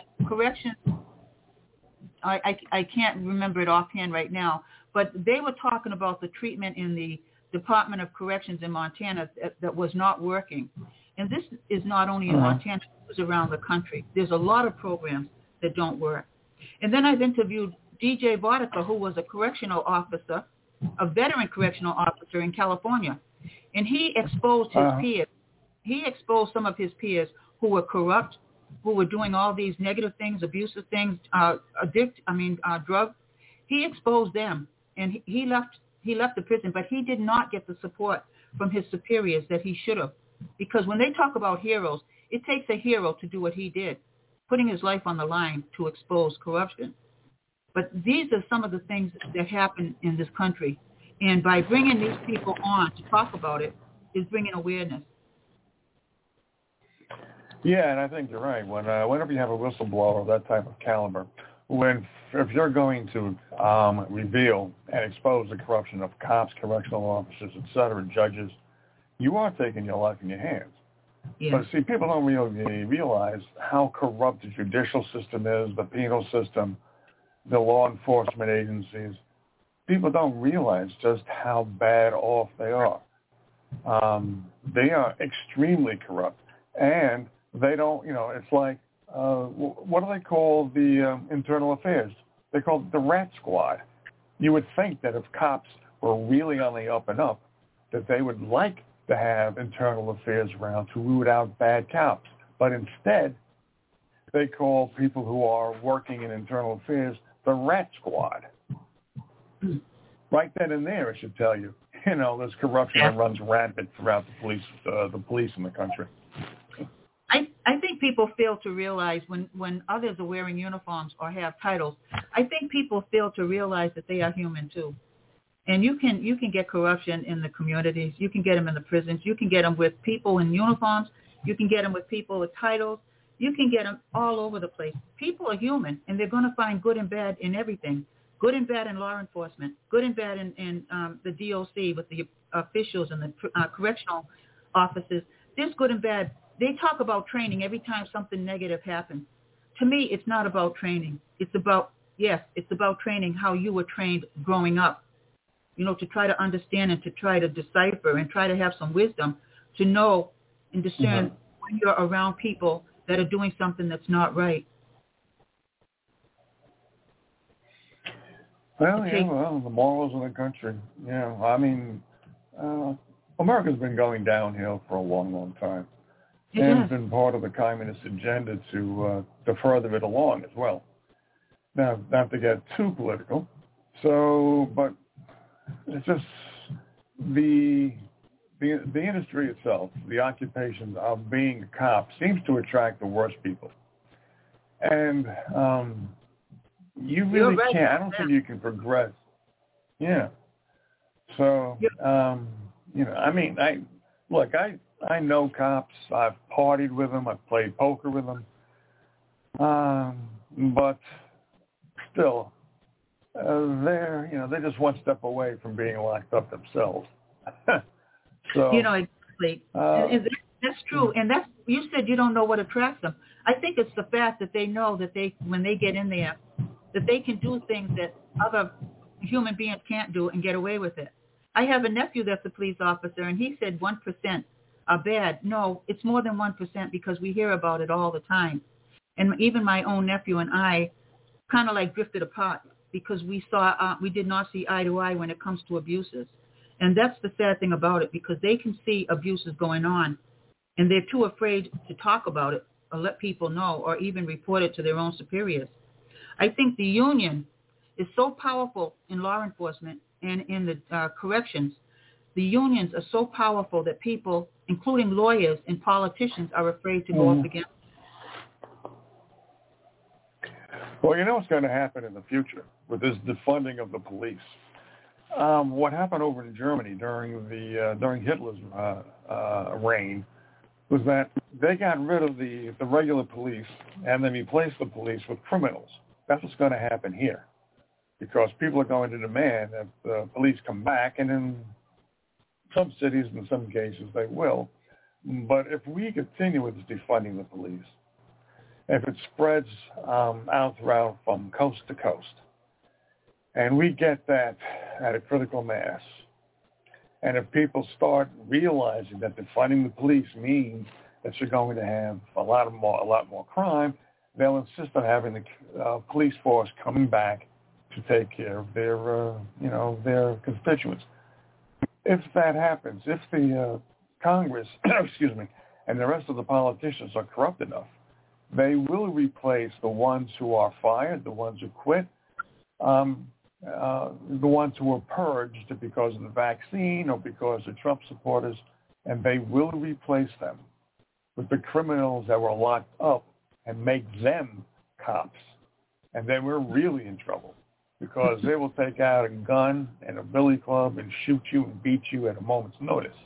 I can't remember it offhand right now, but they were talking about the treatment in the Department of Corrections in Montana that was not working. And this is not only in Montana, it's around the country. There's a lot of programs that don't work. And then I've interviewed DJ Boudica, who was a correctional officer, a veteran correctional officer in California. And he exposed his peers. He exposed some of his peers who were corrupt, who were doing all these negative things, abusive things, drugs. He exposed them, and he left the prison, but he did not get the support from his superiors that he should have. Because when they talk about heroes, it takes a hero to do what he did, putting his life on the line to expose corruption. But these are some of the things that happen in this country. And by bringing these people on to talk about it is bringing awareness. Yeah, and I think you're right. Whenever you have a whistleblower of that type of caliber, if you're going to reveal and expose the corruption of cops, correctional officers, et cetera, judges, you are taking your life in your hands. Yeah. But see, people don't really realize how corrupt the judicial system is, the penal system, the law enforcement agencies. People don't realize just how bad off they are. They are extremely corrupt, and they don't, it's like, what do they call the internal affairs? They call it the rat squad. You would think that if cops were really on the up and up, that they would like to have internal affairs around to root out bad cops. But instead, they call people who are working in internal affairs the rat squad. Right then and there, it should tell you, there's corruption that runs rampant throughout the police in the country. I think people fail to realize when others are wearing uniforms or have titles, I think people fail to realize that they are human too. And you can get corruption in the communities. You can get them in the prisons. You can get them with people in uniforms. You can get them with people with titles. You can get them all over the place. People are human, and they're going to find good and bad in everything. Good and bad in law enforcement. Good and bad in the DOC with the officials and the correctional officers. There's good and bad. They talk about training every time something negative happens. To me, it's not about training. It's about training how you were trained growing up, to try to understand and to try to decipher and try to have some wisdom to know and discern when you're around people that are doing something that's not right. Well, the morals of the country. America's been going downhill for a long, long time. And it's been part of the communist agenda to further it along as well. Now, not to get too political, but it's just the industry itself, the occupation of being a cop seems to attract the worst people. And you really can't, I don't think you can progress. Yeah. So, I know cops. I've partied with them. I've played poker with them. But still, they're just one step away from being locked up themselves. So, exactly. That's true. And you said you don't know what attracts them. I think it's the fact that they know that when they get in there, that they can do things that other human beings can't do and get away with it. I have a nephew that's a police officer, and he said 1% are bad. No, it's more than 1% because we hear about it all the time. And even my own nephew and I kind of like drifted apart because we did not see eye to eye when it comes to abuses. And that's the sad thing about it, because they can see abuses going on and they're too afraid to talk about it or let people know or even report it to their own superiors. I think the union is so powerful in law enforcement and in the corrections. The unions are so powerful that people, including lawyers and politicians, are afraid to go up against. Well, you know what's going to happen in the future with this defunding of the police. What happened over in Germany during Hitler's reign was that they got rid of the regular police and then replaced the police with criminals. That's what's going to happen here, because people are going to demand that the police come back, and in some cities, in some cases, they will. But if we continue with defunding the police, if it spreads out throughout from coast to coast, and we get that at a critical mass, and if people start realizing that defunding the police means that you're going to have a lot more crime, they'll insist on having the police force coming back to take care of their constituents. If that happens, if the Congress, and the rest of the politicians are corrupt enough, they will replace the ones who are fired, the ones who quit, the ones who were purged because of the vaccine or because of Trump supporters, and they will replace them with the criminals that were locked up and make them cops. And then we're really in trouble, because they will take out a gun and a billy club and shoot you and beat you at a moment's notice.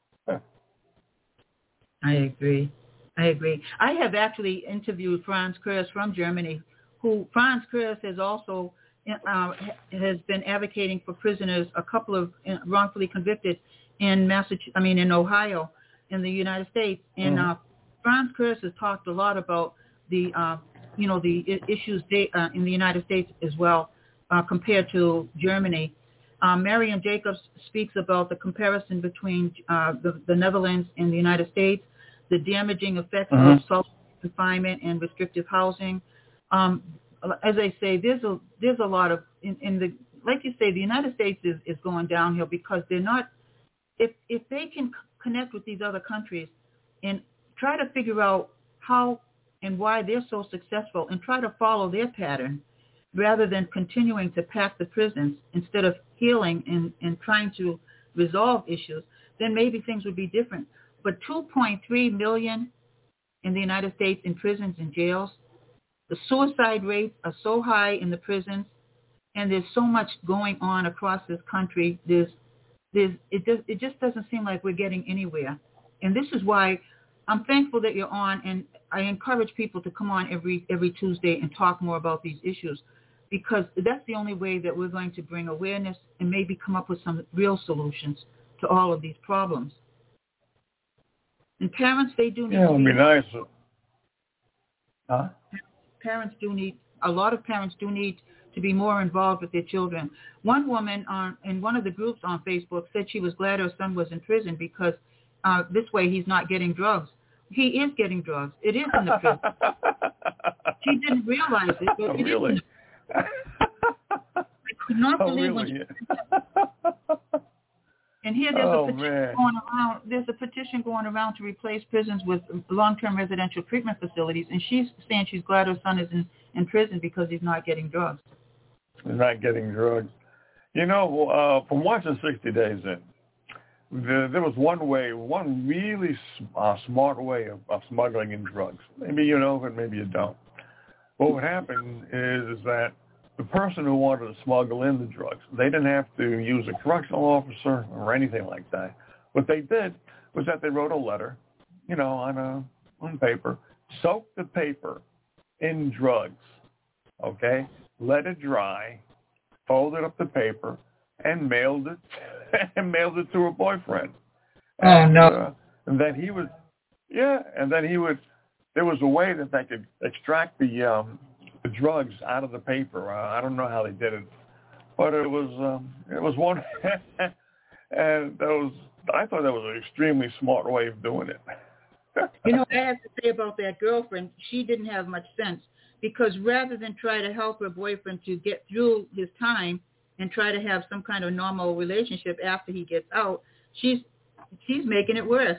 I agree. I have actually interviewed Franz Kurz from Germany, Franz Kurz has also has been advocating for prisoners, a couple of wrongfully convicted in Ohio, in the United States. And Franz Kurz has talked a lot about the issues in the United States as well, compared to Germany. Marian Jacobs speaks about the comparison between the Netherlands and the United States, the damaging effects of solitary confinement and restrictive housing. As I say, there's a lot of like you say, the United States is going downhill because they're not. If they can connect with these other countries and try to figure out how and why they're so successful and try to follow their pattern, rather than continuing to pack the prisons instead of healing and trying to resolve issues, then maybe things would be different. but 2.3 million in the United States in prisons and jails. The suicide rates are so high in the prisons, and there's so much going on across this country. It just doesn't seem like we're getting anywhere. And this is why I'm thankful that you're on, and I encourage people to come on every Tuesday and talk more about these issues, because that's the only way that we're going to bring awareness and maybe come up with some real solutions to all of these problems. And parents, they do need to be nice. Huh? A lot of parents do need to be more involved with their children. One woman in one of the groups on Facebook said she was glad her son was in prison because this way he's not getting drugs. He is getting drugs. It is in the prison. She didn't realize it, but it really? is. I could not believe when she And here there's a petition going around. There's a petition going around to replace prisons with long-term residential treatment facilities, and she's saying she's glad her son is in prison because he's not getting drugs. He's not getting drugs. You know, from watching 60 Days In, there was one really smart way of smuggling in drugs. Maybe you know it, maybe you don't. What would happen is that the person who wanted to smuggle in the drugs, they didn't have to use a correctional officer or anything like that. What they did was that they wrote a letter, you know, on paper, soaked the paper in drugs, okay, let it dry, folded up the paper, and mailed it to her boyfriend. And, no! And then he would, there was a way that they could extract the drugs out of the paper. I don't know how they did it, but it was one, and I thought that was an extremely smart way of doing it. You know, I have to say about that girlfriend, she didn't have much sense, because rather than try to help her boyfriend to get through his time and try to have some kind of normal relationship after he gets out, she's making it worse.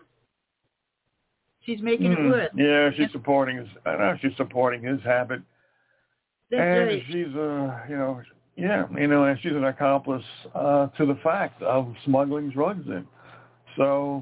She's making it worse. Yeah, she's supporting his. I know she's supporting his habit. That's and right. She's and she's an accomplice to the fact of smuggling drugs in. So,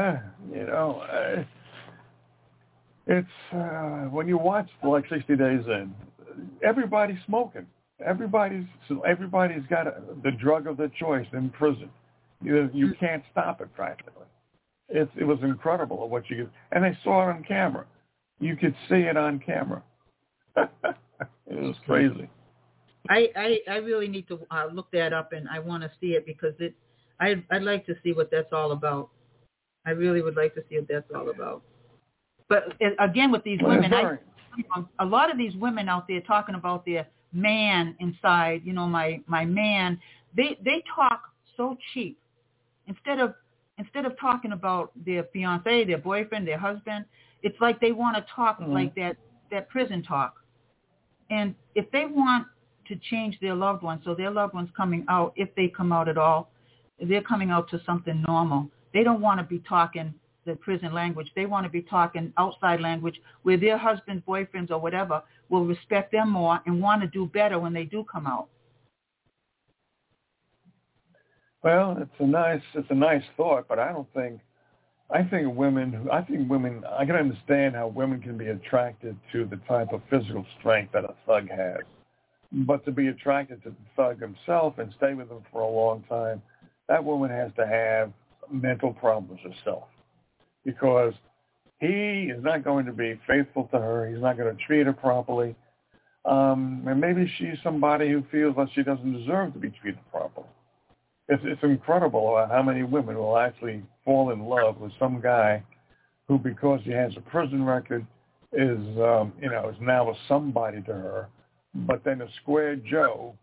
it's when you watch like 60 Days In, everybody's smoking. Everybody's got the drug of their choice in prison. You can't stop it practically. It was incredible what you could, and they saw it on camera. You could see it on camera. It was crazy. I really need to look that up, and I want to see it because I'd like to see what that's all about. I really would like to see what that's all about. But again, with these women, a lot of these women out there talking about their man inside, you know, my man, they talk so cheap. Instead of talking about their fiance, their boyfriend, their husband, it's like they want to talk like that prison talk. And if they want to change their loved ones, so their loved ones coming out, if they come out at all, they're coming out to something normal. They don't want to be talking the prison language. They want to be talking outside language where their husbands, boyfriends, or whatever will respect them more and want to do better when they do come out. Well, it's a nice thought, but I think women, I can understand how women can be attracted to the type of physical strength that a thug has. But to be attracted to the thug himself and stay with him for a long time, that woman has to have mental problems herself, because he is not going to be faithful to her. He's not going to treat her properly. And maybe she's somebody who feels that she doesn't deserve to be treated properly. It's incredible how many women will actually fall in love with some guy who, because he has a prison record, is now a somebody to her. But then a square Joe,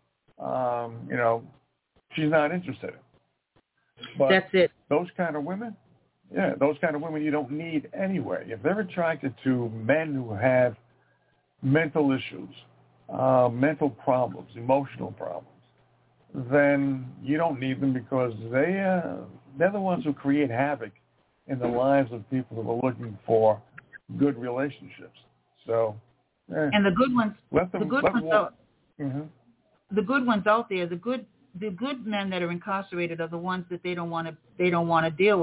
she's not interested in. But that's it. Those kind of women you don't need anyway. If they're attracted to men who have mental issues, mental problems, emotional problems, then you don't need them, because they're the ones who create havoc in the lives of people who are looking for good relationships. So, and the good ones, the good ones out there, the good men that are incarcerated are the ones that they don't want to deal with.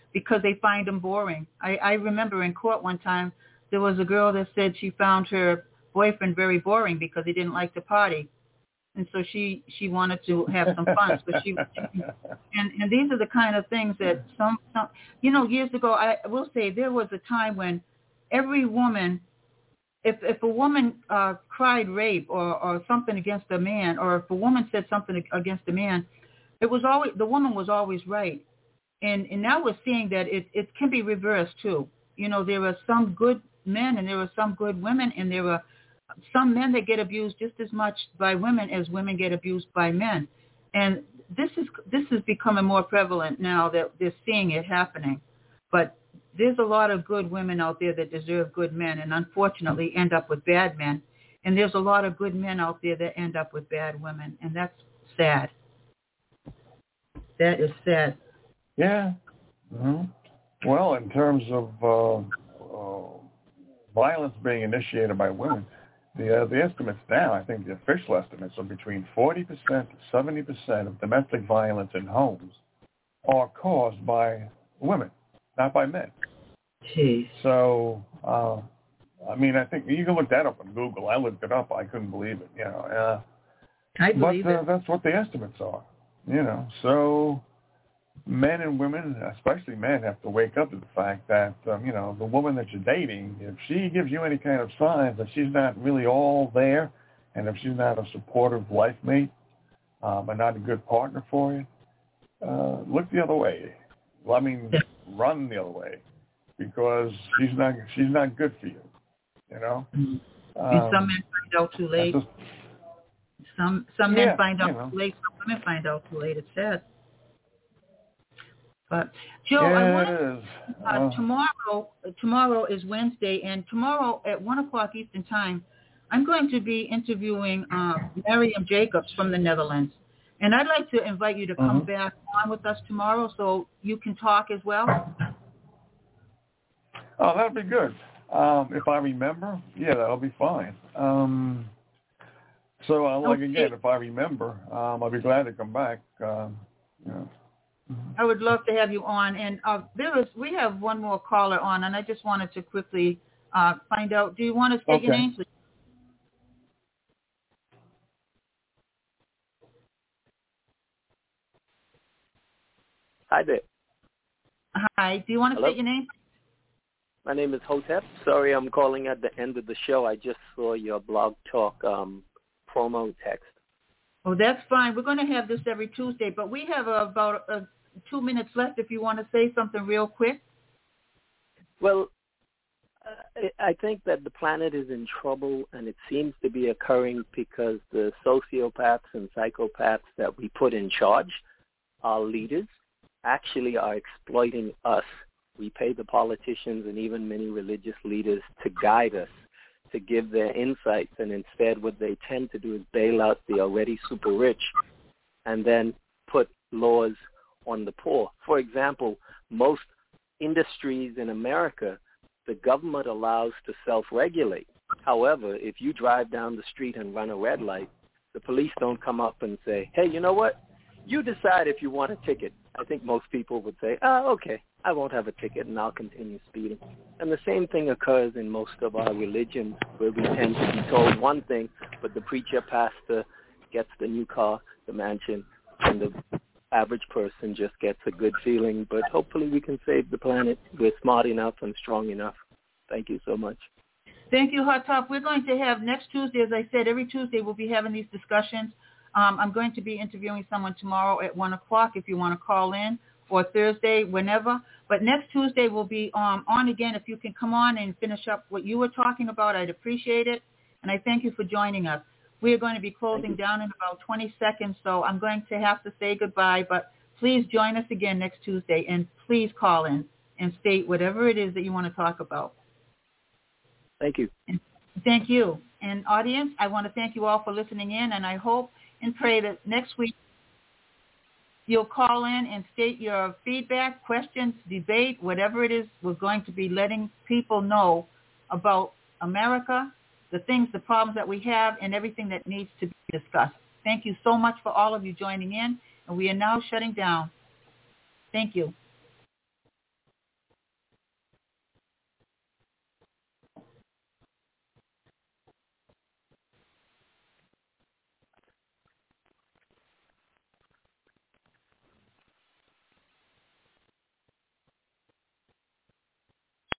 because they find them boring. I remember in court one time there was a girl that said she found her boyfriend very boring because he didn't like to party. And so she wanted to have some fun. So and these are the kind of things that some years ago, I will say there was a time when every woman, if a woman cried rape or something against a man, or if a woman said something against a man, it was always, the woman was always right. And now we're seeing that it can be reversed too. There are some good men and there are some good women, and there are some men that get abused just as much by women as women get abused by men. And this is becoming more prevalent now that they're seeing it happening. But there's a lot of good women out there that deserve good men and unfortunately end up with bad men. And there's a lot of good men out there that end up with bad women. And that's sad. That is sad. Yeah. Mm-hmm. Well, in terms of violence being initiated by women, the estimates now, I think the official estimates are between 40% to 70% of domestic violence in homes are caused by women, not by men. Jeez. So, I think you can look that up on Google. I looked it up. I couldn't believe it. I believe it. That's what the estimates are. So men and women, especially men, have to wake up to the fact that, the woman that you're dating, if she gives you any kind of signs that she's not really all there, and if she's not a supportive life mate, and not a good partner for you, look the other way. Run the other way, because she's not good for you, And some men find out too late. Some men find out too late. Some women find out too late. It's sad. But Joe, I want tomorrow is Wednesday, and tomorrow at 1:00 Eastern Time, I'm going to be interviewing Miriam Jacobs from the Netherlands, and I'd like to invite you to come back on with us tomorrow so you can talk as well. Oh, that'd be good. If I remember, that'll be fine. Again, if I remember, I'll be glad to come back. I would love to have you on. And we have one more caller on, and I just wanted to quickly find out. Do you want to state your name, please? Hi there. Hi. Do you want to state your name? My name is Hotep. Sorry, I'm calling at the end of the show. I just saw your Blog Talk promo text. Oh, that's fine. We're going to have this every Tuesday, but we have about 2 minutes left if you want to say something real quick. Well, I think that the planet is in trouble, and it seems to be occurring because the sociopaths and psychopaths that we put in charge, our leaders, actually are exploiting us. We pay the politicians and even many religious leaders to guide us, to give their insights, and instead what they tend to do is bail out the already super rich and then put laws on the poor. For example, most industries in America, the government allows to self-regulate. However, if you drive down the street and run a red light, the police don't come up and say, hey, you know what? You decide if you want a ticket. I think most people would say, okay, I won't have a ticket and I'll continue speeding. And the same thing occurs in most of our religions, where we tend to be told one thing, but the preacher, pastor gets the new car, the mansion, and the average person just gets a good feeling. But hopefully we can save the planet. We're smart enough and strong enough. Thank you so much. Thank you, Hot Top. We're going to have next Tuesday, as I said, every Tuesday we'll be having these discussions. I'm going to be interviewing someone tomorrow at 1:00 if you want to call in, or Thursday, whenever. But next Tuesday we'll be on again. If you can come on and finish up what you were talking about, I'd appreciate it. And I thank you for joining us. We are going to be closing down in about 20 seconds, so I'm going to have to say goodbye. But please join us again next Tuesday, and please call in and state whatever it is that you want to talk about. Thank you. And thank you. And audience, I want to thank you all for listening in, and I hope and pray that next week you'll call in and state your feedback, questions, debate, whatever it is. We're going to be letting people know about America, the things, the problems that we have, and everything that needs to be discussed. Thank you so much for all of you joining in, and we are now shutting down. Thank you.